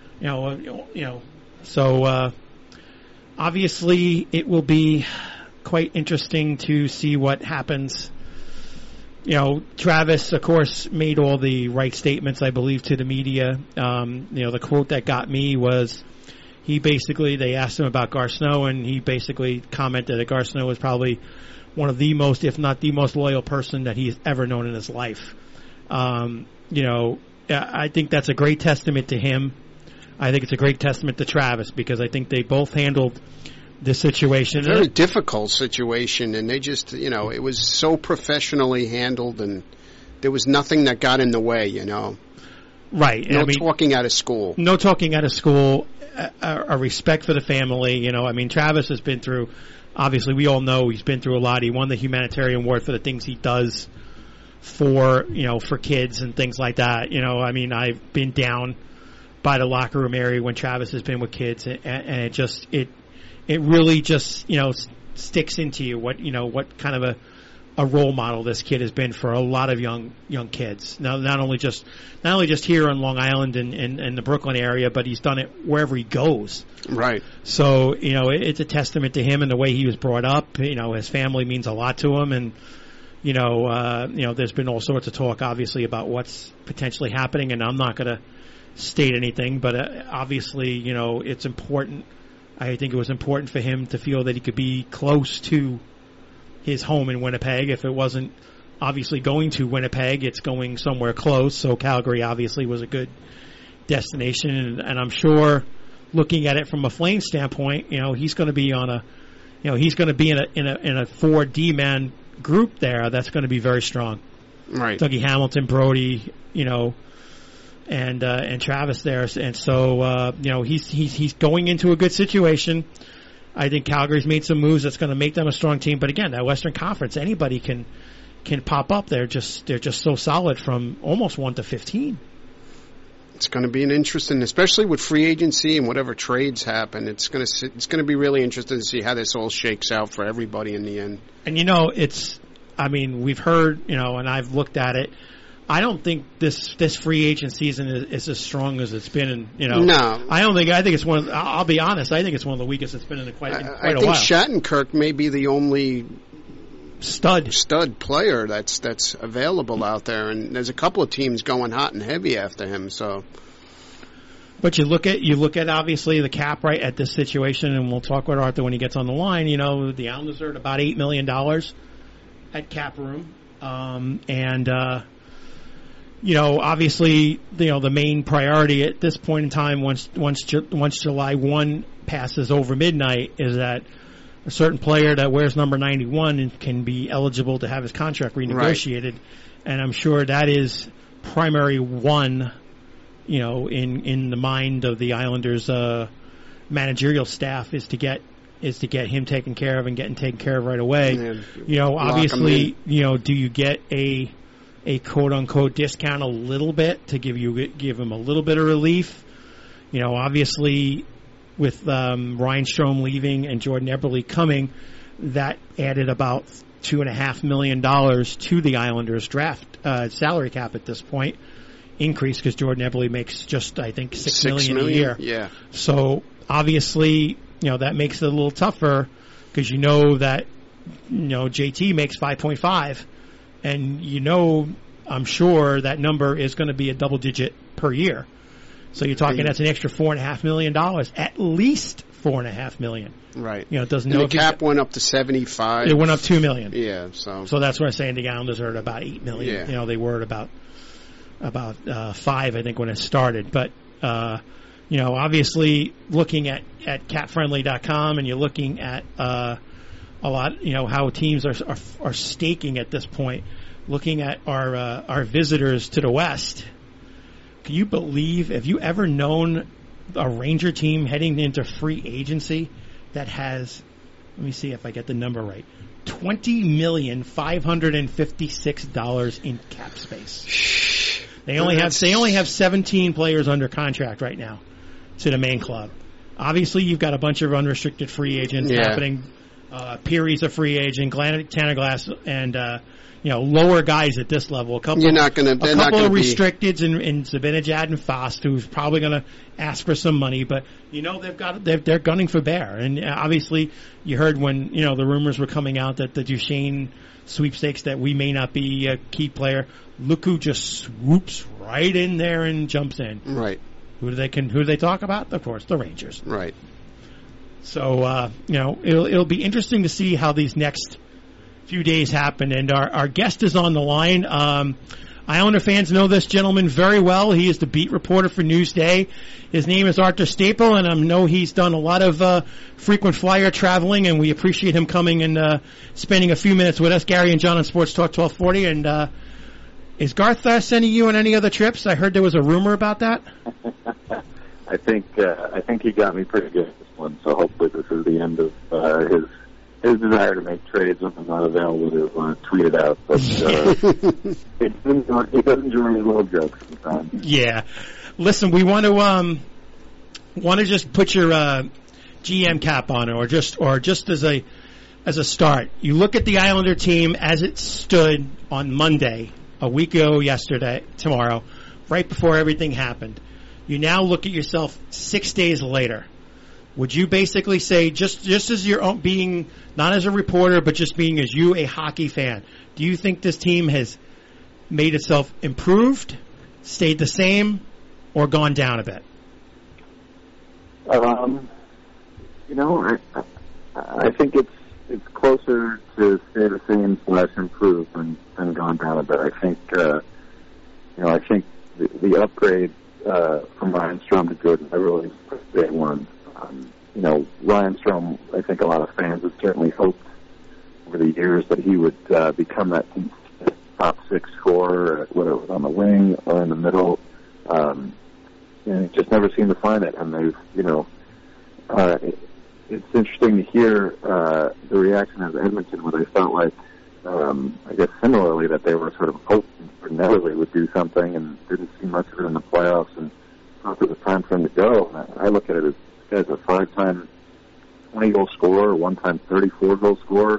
So obviously, it will be quite interesting to see what happens. Travis, of course, made all the right statements, I believe, to the media. The quote that got me was they asked him about Gar Snow, and he basically commented that Gar Snow was probably one of the most, if not the most loyal person that he's ever known in his life. I think that's a great testament to him. I think it's a great testament to Travis because I think they both handled this situation.
A very difficult situation, and they just, it was so professionally handled, and there was nothing that got in the way,
Right.
No talking out of school.
No talking out of school, a respect for the family, Travis has been through, obviously we all know he's been through a lot. He won the humanitarian award for the things he does for kids and things like that. I've been down by the locker room area when Travis has been with kids, and it really just sticks into you what kind of a role model this kid has been for a lot of young kids. Now, not only just here on Long Island and the Brooklyn area, but he's done it wherever he goes.
Right.
So, it's a testament to him and the way he was brought up. His family means a lot to him, and there's been all sorts of talk, obviously, about what's potentially happening, and I'm not going to state anything, but obviously, it's important. I think it was important for him to feel that he could be close to his home in Winnipeg. If it wasn't obviously going to Winnipeg, it's going somewhere close. So Calgary obviously was a good destination, and I'm sure, looking at it from a Flames standpoint, he's going to be in a 4D man group there that's going to be very strong.
Right.
Dougie Hamilton, Brody, and Travis there, and so he's going into a good situation. I think Calgary's made some moves that's going to make them a strong team. But again, that Western Conference, anybody can pop up. They're just so solid from almost 1 to 15.
It's going to be an interesting, especially with free agency and whatever trades happen. It's going to be really interesting to see how this all shakes out for everybody in the end. And
we've heard, and I've looked at it. I don't think this free agent season is as strong as it's been.
No,
I think it's one. I'll be honest. I think it's one of the weakest it's been in quite a while.
I think Shattenkirk may be the only
stud
player that's available out there, and there's a couple of teams going hot and heavy after him. So,
but you look at obviously the cap right at this situation, and we'll talk with Arthur when he gets on the line. The Islanders are at about $8 million at cap room, obviously, the main priority at this point in time, once July 1 passes over midnight, is that a certain player that wears number 91 can be eligible to have his contract renegotiated. Right. And I'm sure that is primary one, in the mind of the Islanders' managerial staff is to get him taken care of and getting taken care of right away. Yeah. Obviously, do you get a quote-unquote discount a little bit to give him a little bit of relief? Obviously, with Ryan Strome leaving and Jordan Eberle coming, that added about $2.5 million to the Islanders' draft salary cap at this point. Increase because Jordan Eberle makes just, I think, $6 million a year.
Yeah.
So, obviously, that makes it a little tougher because that, JT makes 5.5. And I'm sure that number is going to be a double digit per year. So you're talking that's an extra $4.5 million, at least $4.5 million.
Right.
It doesn't
know.
The
cap went up to 75.
It went up $2 million.
Yeah.
So that's why I'm saying the Islanders are at about $8 million.
Yeah.
They were at about 5, I think, when it started. But obviously looking at capfriendly.com, and you're looking at a lot, how teams are staking at this point. Looking at our visitors to the West, can you believe? Have you ever known a Ranger team heading into free agency that has? Let me see if I get the number right. $20,556 in cap space. They only have 17 players under contract right now to the main club. Obviously, you've got a bunch of unrestricted free agents happening. Peary's a free agent. Tannerglass and lower guys at this level. A couple of restricteds in Zibanejad and Fast, who's probably going to ask for some money, but they're gunning for Bear. And obviously, you heard when the rumors were coming out that the Duchesne sweepstakes that we may not be a key player. Look who just swoops right in there and jumps in.
Right.
Who do they talk about? Of course, the Rangers.
Right.
So it'll be interesting to see how these next few days happen. And our guest is on the line. Islander fans know this gentleman very well. He is the beat reporter for Newsday. His name is Arthur Staple, and I know he's done a lot of frequent flyer traveling, and we appreciate him coming and spending a few minutes with us. Gary and John on Sports Talk 1240. And is Garth sending you on any other trips? I heard there was a rumor about that.
I think he got me pretty good at this one, so hopefully this is the end of his desire to make trades when I'm not available to tweet it out. But he does enjoy his little jokes sometimes.
Yeah. Listen, we want to just put your GM cap on it, or just as a as a start, you look at the Islander team as it stood on Monday, a week ago tomorrow, right before everything happened. You now look at yourself 6 days later. Would you basically say, just as your own being, not as a reporter, but just being as you, a hockey fan, do you think this team has made itself improved, stayed the same, or gone down a bit?
I think it's closer to stay the same / improve than gone down a bit. I think I think the upgrade from Ryan Strome to Jordan Eberle was day one. Ryan Strome, I think a lot of fans have certainly hoped over the years that he would become that top six scorer, whether it was on the wing or in the middle. And he just never seemed to find it. And it's interesting to hear the reaction of Edmonton, where they felt like, I guess similarly, that they were sort of hoping for Eberle would do something and didn't see much of it in the playoffs and thought it was time for him to go. And I look at it as this guy's a 5-time 20-goal scorer, 1-time 34-goal scorer.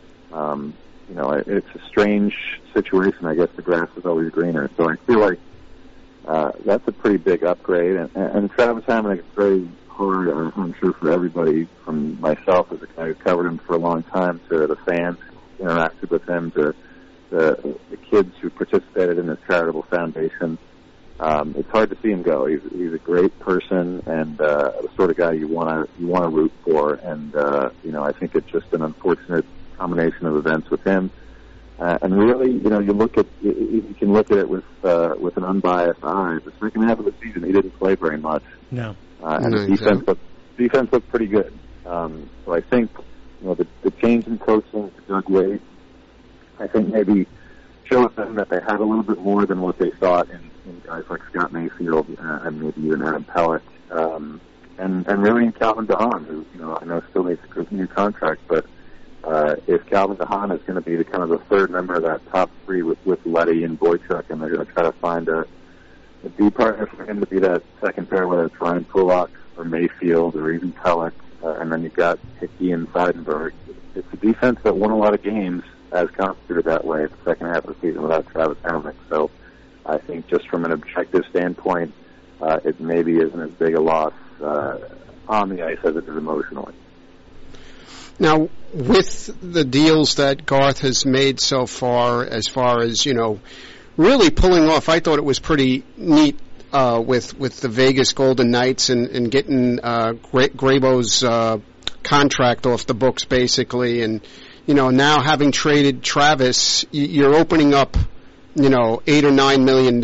It's a strange situation. I guess the grass is always greener. So I feel like that's a pretty big upgrade. And Travis Hamonic is very hard, I'm sure, for everybody, from myself as a guy who covered him for a long time, to the fans who interacted with him, to the kids who participated in this charitable foundation. It's hard to see him go. He's a great person and the sort of guy you want to root for. And I think it's just an unfortunate combination of events with him. And really, you can look at it with an unbiased eye. The second half of the season, he didn't play very much.
No.
And the defense looked pretty good. So I think the change in coaching to Doug Wade, I think maybe shows them that they had a little bit more than what they thought in guys like Scott Mayfield and maybe even Adam Pelech, and really in Calvin DeHaan, who I know still needs a new contract, but if Calvin DeHaan is going to be the kind of the third member of that top three with Leddy and Boychuk, and they're going to try to find a D partner for him to be that second pair, whether it's Ryan Pulock or Mayfield or even Pelech, and then you've got Hickey and Seidenberg. It's a defense that won a lot of games as constituted that way the second half of the season without Travis Hamonic. So I think just from an objective standpoint, it maybe isn't as big a loss on the ice as it is emotionally.
Now, with the deals that Garth has made so far as really pulling off, I thought it was pretty neat with the Vegas Golden Knights and getting Grabo's contract off the books, basically, and now having traded Travis, you're opening up $8 or $9 million.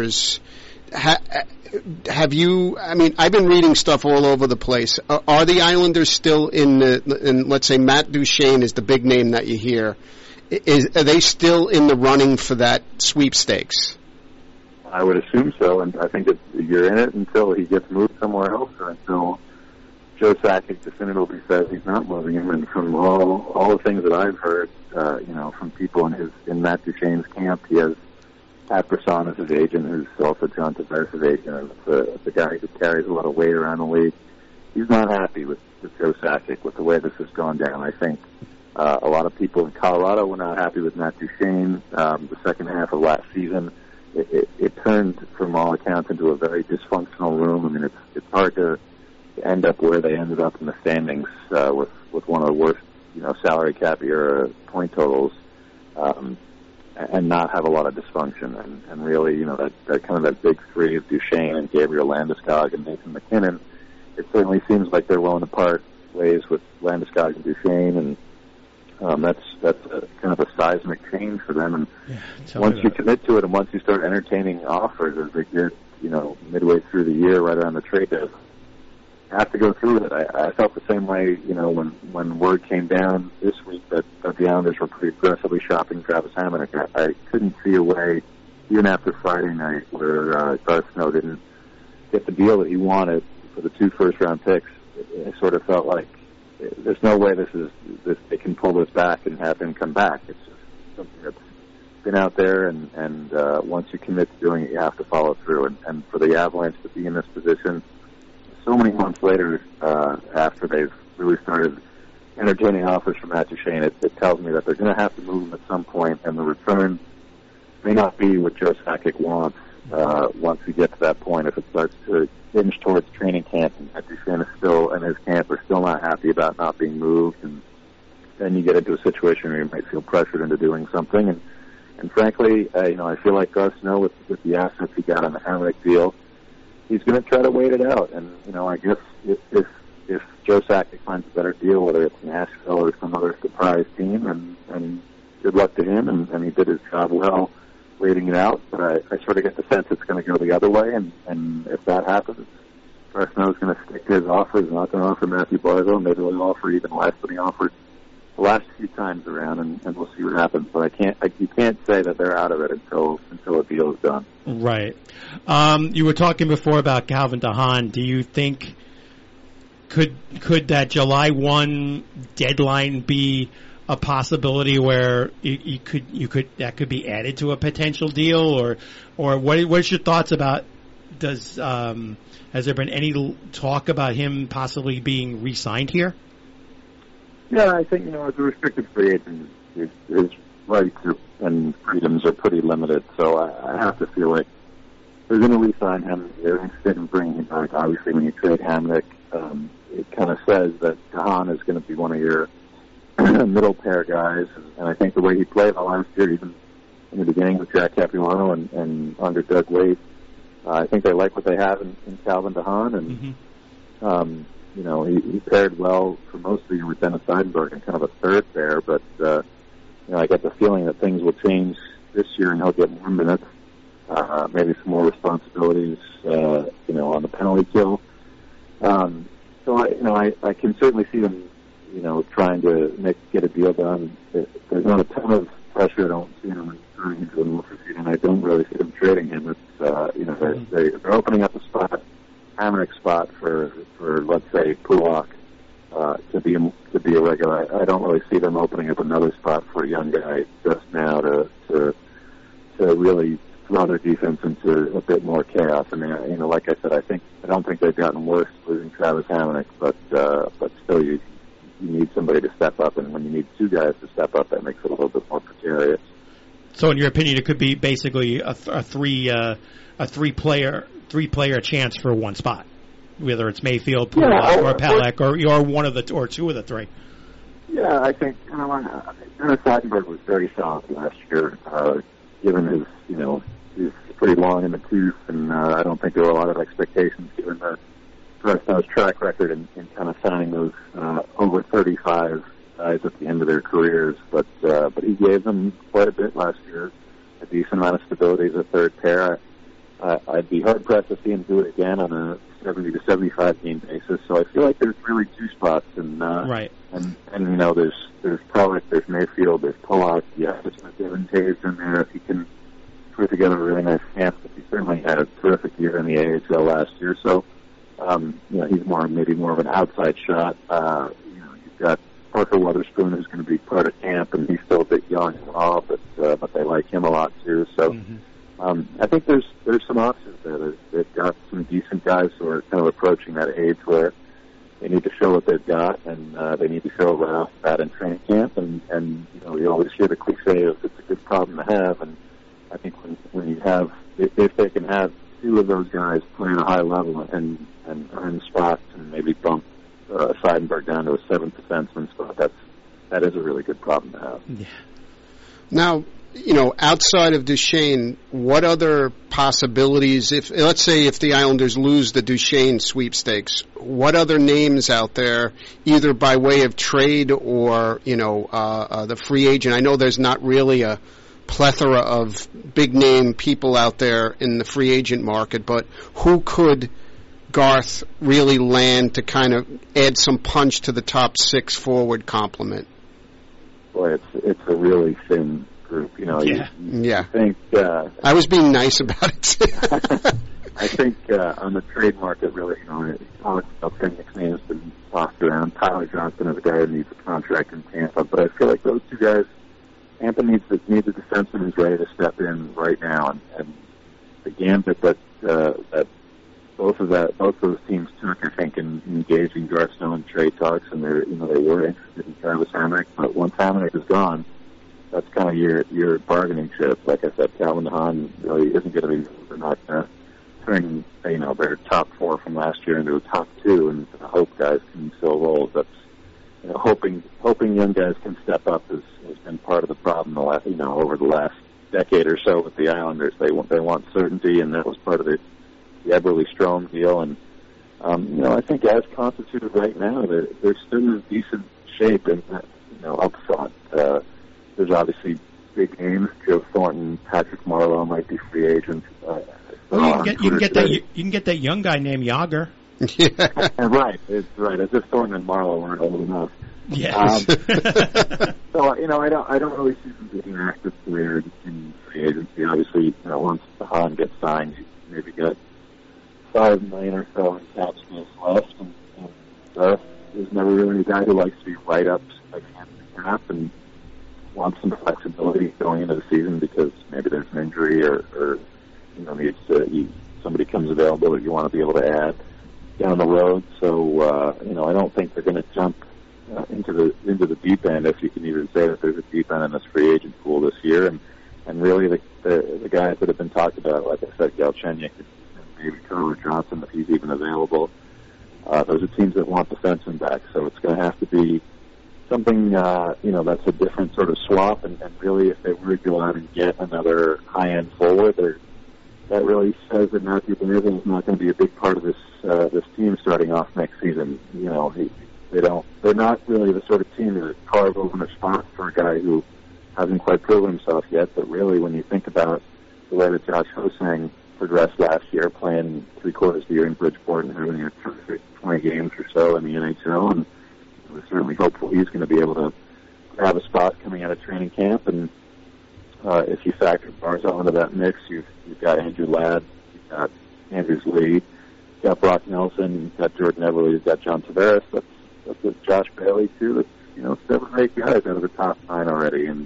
Have you? I mean, I've been reading stuff all over the place. Are the Islanders still in let's say Matt Duchene is the big name that you hear? Are they still in the running for that sweepstakes?
I would assume so, and I think you're in it until he gets moved somewhere else, or until Joe Sakic definitively says he's not moving him. And from all the things that I've heard, from people in Matt Duchene's camp, he has Pat Brisson as his agent, who's also John Tavares' agent, and it's a guy who carries a lot of weight around the league. He's not happy with Joe Sakic, with the way this has gone down. I think a lot of people in Colorado were not happy with Matt Duchene. The second half of last season, it turned, from all accounts, into a very dysfunctional room. I mean, it's hard to end up where they ended up in the standings with one of the worst, salary cap era point totals, and not have a lot of dysfunction. And really, that kind of that big three of Duchene and Gabriel Landeskog and Nathan MacKinnon, it certainly seems like they're willing to part ways with Landeskog and Duchene, and that's a kind of a seismic change for them. And once you commit to it, and once you start entertaining offers as they get, midway through the year, right around the trade deadline, you have to go through it. I felt the same way, when word came down this week that the Islanders were pretty aggressively shopping Travis Hamonic. I couldn't see a way, even after Friday night, where Garth Snow didn't get the deal that he wanted for the 2 first-round picks. It sort of felt like there's no way they can pull this back and have him come back. It's just something that's been out there, and once you commit to doing it, you have to follow through. And for the Avalanche to be in this position so many months later, after they've really started entertaining offers from Matt Duchene, it tells me that they're going to have to move him at some point, and the return may not be what Joe Sakic wants once we get to that point. If it starts to hinge towards training camp, and Matt Duchene is still, and his camp are still not happy about not being moved, and then you get into a situation where you might feel pressured into doing something. And frankly, I feel like Garth Snow, with the assets he got on the Hamonic deal, he's going to try to wait it out. And, I guess if Joe Sakic finds a better deal, whether it's Nashville or some other surprise team, and good luck to him, and he did his job well waiting it out. But I sort of get the sense it's going to go the other way, and if that happens, Garth Snow's going to stick to his offer. He's not going to offer Matthew Barzal. Maybe he'll offer even less than he offered the last few times around, and we'll see what happens. But you can't say that they're out of it until a deal is done.
Right. You were talking before about Calvin DeHaan. Do you think could that July 1 deadline be a possibility where you could that could be added to a potential deal, or what's your thoughts about? Has there been any talk about him possibly being re-signed here?
Yeah, I think, as a restricted free agent, his rights and freedoms are pretty limited, so I have to feel like they're going to re-sign him. They're interested in bringing him back. Obviously, when you trade Hamonic, it kind of says that DeHaan is going to be one of your middle pair guys, and I think the way he played last year, even in the beginning with Jack Capuano and under Doug Weight, I think they like what they have in Calvin DeHaan, and he paired well for most of the year with Dennis Seidenberg and kind of a third pair, but I get the feeling that things will change this year, and he'll get more minutes, maybe some more responsibilities, on the penalty kill. So I can certainly see them, trying to get a deal done. There's not a ton of pressure. I don't see them turning into an offer sheet, and I don't really see them trading him. It's they're opening up a spot, Hamonic spot for let's say Pulock to be a regular. I don't really see them opening up another spot for a young guy just now to really throw their defense into a bit more chaos. I mean, like I said, I don't think they've gotten worse losing Travis Hamonic, but still you need somebody to step up, and when you need two guys to step up, that makes it a little bit more precarious.
So, in your opinion, it could be basically a three player chance for one spot, whether it's Mayfield, Pulock, or Pelech, or one of or two of the three.
Yeah, I think Dennis Seidenberg was very solid last year, given his he's pretty long in the tooth, and I don't think there were a lot of expectations given the Fresno's track record in kind of signing those over 35 guys at the end of their careers, but he gave them quite a bit last year, a decent amount of stability as a third pair. I'd be hard pressed to see him do it again on a 70 to 75 game basis. So I feel like there's really two spots, and
right,
and there's Pelech, there's Mayfield, there's Pulock. Yeah, there's Devin Taves in there if he can put together a really nice camp. He certainly had a terrific year in the AHL last year. So he's maybe more of an outside shot. You've got Parker Weatherspoon, who's going to be part of camp, and he's still a bit young and all, but they like him a lot too. So I think there's some options there. They've got some decent guys who are kind of approaching that age where they need to show what they've got, and they need to show right off the bat in training camp. And you always hear the cliche of it's a good problem to have, and I think when you have, if they can have two of those guys play at a high level and earn spots and maybe bump Seidenberg down to a seventh defenseman spot, that is a really good problem to have.
Yeah.
Now, outside of Duchene, what other possibilities, let's say the Islanders lose the Duchene sweepstakes, what other names out there, either by way of trade or, the free agent? I know there's not really a plethora of big-name people out there in the free agent market, but who could Garth really land to kind of add some punch to the top six forward complement?
Boy, it's a really thin group.
Yeah.
You think
I was being nice about it.
I think on the trade market, really, Alex Beltran's name has been tossed around. Tyler Johnson is a guy who needs a contract in Tampa, but I feel like those two guys, Tampa needs a defenseman who's ready to step in right now, and the gambit that both those teams took, I think, in engaging Garth Snow in trade talks, and they were interested in Travis Hamonic, but once Hamonic is gone, that's kind of your bargaining chip. Like I said, Calvin DeHaan really isn't going to be. They're not going to turn their top 4 from last year into a top 2 and hope guys can fill roles. That's hoping young guys can step up has been part of the problem over the last decade or so with the Islanders. They want certainty, and that was part of the Eberle Strome deal. And I think as constituted right now, they're still in decent shape and up front. There's obviously big names. Joe Thornton, Patrick Marleau might be free agents.
You can get that young guy named Yager.
Right, it's right. As if Thornton and Marleau weren't old enough.
Yes.
So I don't really see them being active career in free agency. Obviously, once DeHaan gets signed, you maybe get $5 million or so in cap space left, and there's never really a guy who likes to be right up against the cap and wants some flexibility going into the season because maybe there's an injury or needs to somebody comes available that you want to be able to add down the road. So I don't think they're going to jump into the deep end, if you can even say that there's a deep end in this free agent pool this year. And really the guys that have been talked about, like I said, Galchenyuk and maybe Tyler Johnson, if he's even available. Those are teams that want defensemen back, so it's going to have to be something that's a different sort of swap. And really, if they were to go out and get another high-end forward, that really says that Matthew Benitez is not going to be a big part of this team starting off next season. They're not really the sort of team that carve open a spot for a guy who hasn't quite proven himself yet. But really, when you think about the way that Josh Hosang progressed last year, playing 3/4 of the year in Bridgeport and having a terrific 20 games or so in the NHL, and we're certainly hopeful he's going to be able to grab a spot coming out of training camp. And if you factor Barzal into that mix, you've got Andrew Ladd, you've got Andrews Lee, you've got Brock Nelson, you've got Jordan Eberle, you've got John Tavares. That's Josh Bailey too. That's 7 or 8 guys out of the top 9 already, and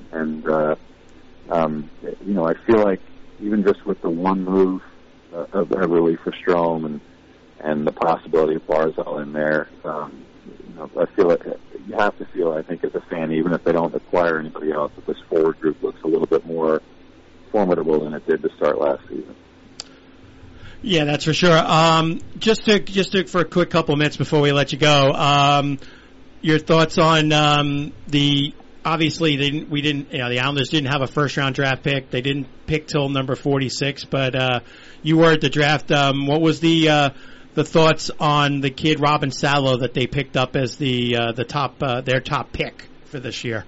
I feel like even just with the one move of Eberle for Strome and the possibility of Barzal in there, I feel like you have to feel, I think, as a fan, even if they don't acquire anybody else, that this forward group looks a little bit more formidable than it did to start last season.
Yeah, that's for sure. Just for a quick couple of minutes before we let you go, your thoughts on obviously the Islanders didn't have a first round draft pick. They didn't pick till number 46, but you were at the draft. What was the thoughts on the kid Robin Salo that they picked up as the top their top pick for this year?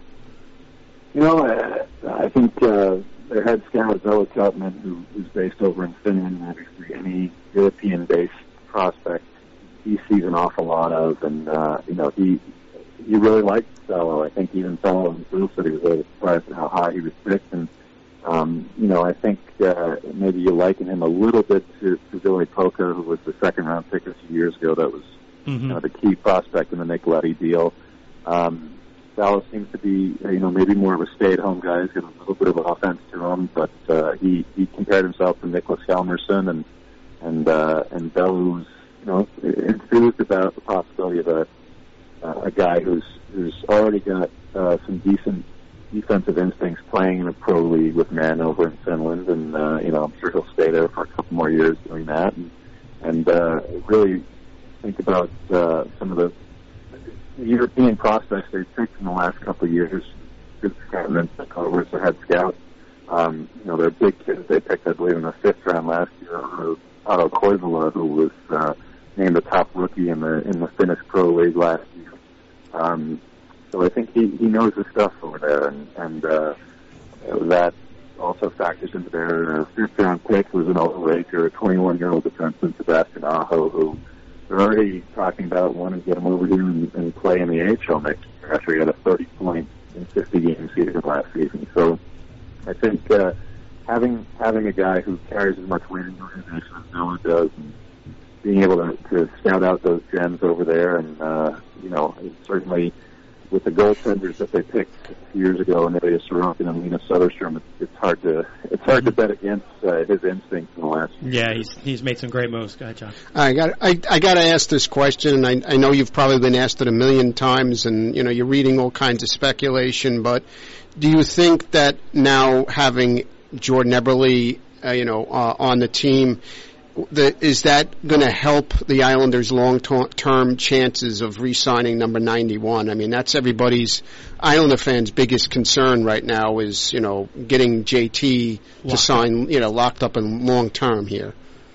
I think their head scout, Vela Tubman, who's based over in Finland, obviously any European-based prospect he sees an awful lot of, and he really liked Salo. I think even Salo himself said he was really surprised at how high he was picked, and I think maybe you liken him a little bit to Ville Poca, who was the second-round pick a few years ago. That was the key prospect in the Nicoletti deal. Salo seems to be, maybe more of a stay-at-home guy. He's got a little bit of offense to him, but he compared himself to Nicholas Hjalmarsson, and Bell, who's enthused about the possibility of a guy who's already got some decent defensive instincts playing in a pro league with men over in Finland, and I'm sure he'll stay there for a couple more years doing that, and really think about some of the European prospects they've picked in the last couple of years. Good scout, and took over as their head scout. They're big kids they picked, I believe, in the 5th round last year. Otto Koivula, who was named the top rookie in the Finnish Pro League last year. So I think he knows his stuff over there, and that also factors into their 5th round pick, who was an overager, a 21-year-old defenseman, Sebastian Aho, who they're already talking about wanting to get him over here and play in the AHL next year after he had a 30-point in 50-game season last season. So I think having a guy who carries as much weight in the organization as Noah does, and being able to scout out those gems over there, and certainly with the goaltenders that they picked years ago, and Ilya Sorokin and Linus Söderström, it's hard to bet against his instincts in the last year.
Yeah, he's made some great moves. Go ahead, John.
I got to ask this question, and I know you've probably been asked it a million times, and you're reading all kinds of speculation. But do you think that now having Jordan Eberle, on the team, is that going to help the Islanders' long-term chances of re-signing number 91? I mean, that's everybody's Islander fans' biggest concern right now is, getting JT to sign, locked up in long-term here.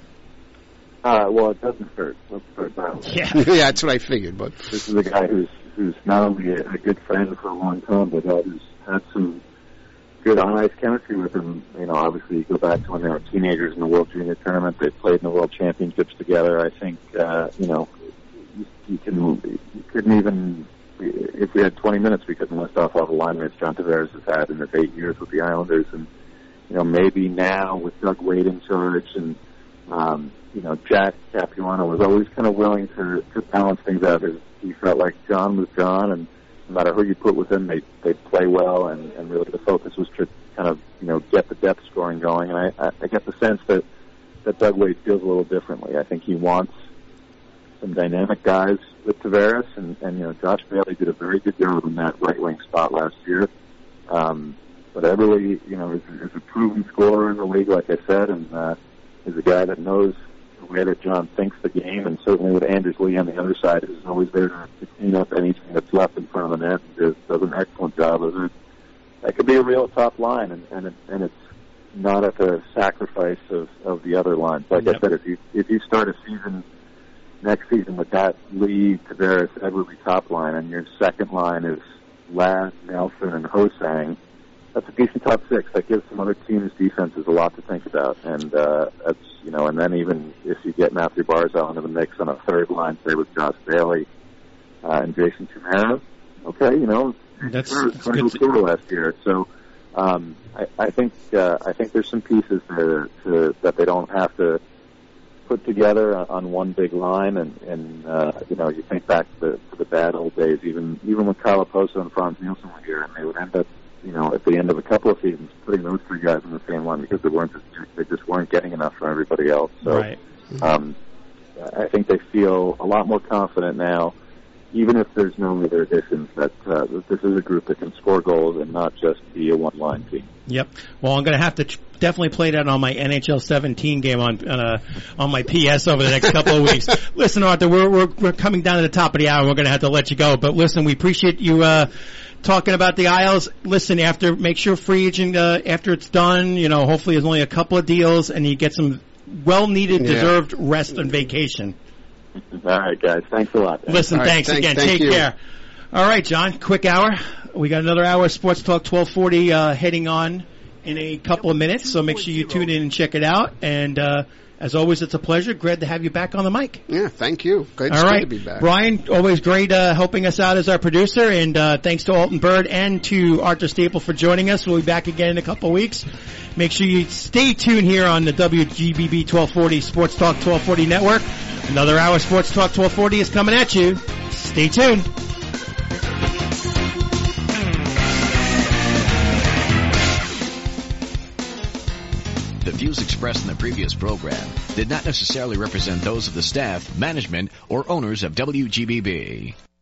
Well, it doesn't hurt. Let's start that way.
Yeah.
Yeah, that's what I figured. But
this is a guy who's not only a good friend for a long time, but has had some good on-ice chemistry with him. Obviously you go back to when they were teenagers in the World Junior Tournament. They played in the World Championships together. I think, you couldn't even, if we had 20 minutes, we couldn't list off all the line mates John Tavares has had in his 8 years with the Islanders. And, maybe now with Doug Weight in charge and, Jack Capuano was always kind of willing to balance things out. He felt like John was gone, and no matter who you put with him, they play well, and really the focus was to kind of, get the depth scoring going. And I get the sense that Doug Weight feels a little differently. I think he wants some dynamic guys with Tavares, and Josh Bailey did a very good job in that right wing spot last year. But Eberle, is a proven scorer in the league, like I said, and is a guy that knows the way that John thinks the game, and certainly with Anders Lee on the other side, is always there to clean up anything that's left in front of the net. And does an excellent job of it. That could be a real top line, and it's not at the sacrifice of the other lines. Like I said, if you start a season next season with that Lee, Tavares, Eberle top line, and your second line is Ladd, Nelson, and Ho-Sang, that's a decent top six. That gives some other teams' defenses a lot to think about, and that's and then even if you get Matthew Barzal into the mix on a third line, say with Josh Bailey and Jason Chimera, okay,
that's
good tour last year. So I think there's some pieces there that they don't have to put together on one big line, and you think back to the bad old days, even when Kyle Oposo and Franz Nielsen were here, and they would end up, at the end of a couple of seasons, putting those three guys in the same line because they just weren't getting enough from everybody else. So,
right.
I think they feel a lot more confident now, even if there's no other additions, that this is a group that can score goals and not just be a one-line team.
Yep. Well, I'm going to have to definitely play that on my NHL 17 game on my PS over the next couple of weeks. Listen, Arthur, we're coming down to the top of the hour. We're going to have to let you go. But listen, we appreciate you talking about the Isles. Listen, make sure free agent after it's done. Hopefully there's only a couple of deals and you get some well-needed, deserved rest and vacation.
All right, guys. Thanks a lot.
Listen, thanks again. Take care. All right, John, quick hour. We got another hour of Sports Talk 1240 heading on in a couple of minutes, so make sure you tune in and check it out. And as always, it's a pleasure. Glad to have you back on the mic.
Yeah, thank you. Great to be back.
Brian, always great helping us out as our producer, and thanks to Alton Bird and to Arthur Staple for joining us. We'll be back again in a couple of weeks. Make sure you stay tuned here on the WGBB 1240 Sports Talk 1240 Network. Another hour of Sports Talk 1240 is coming at you. Stay tuned.
The views expressed in the previous program did not necessarily represent those of the staff, management, or owners of WGBB.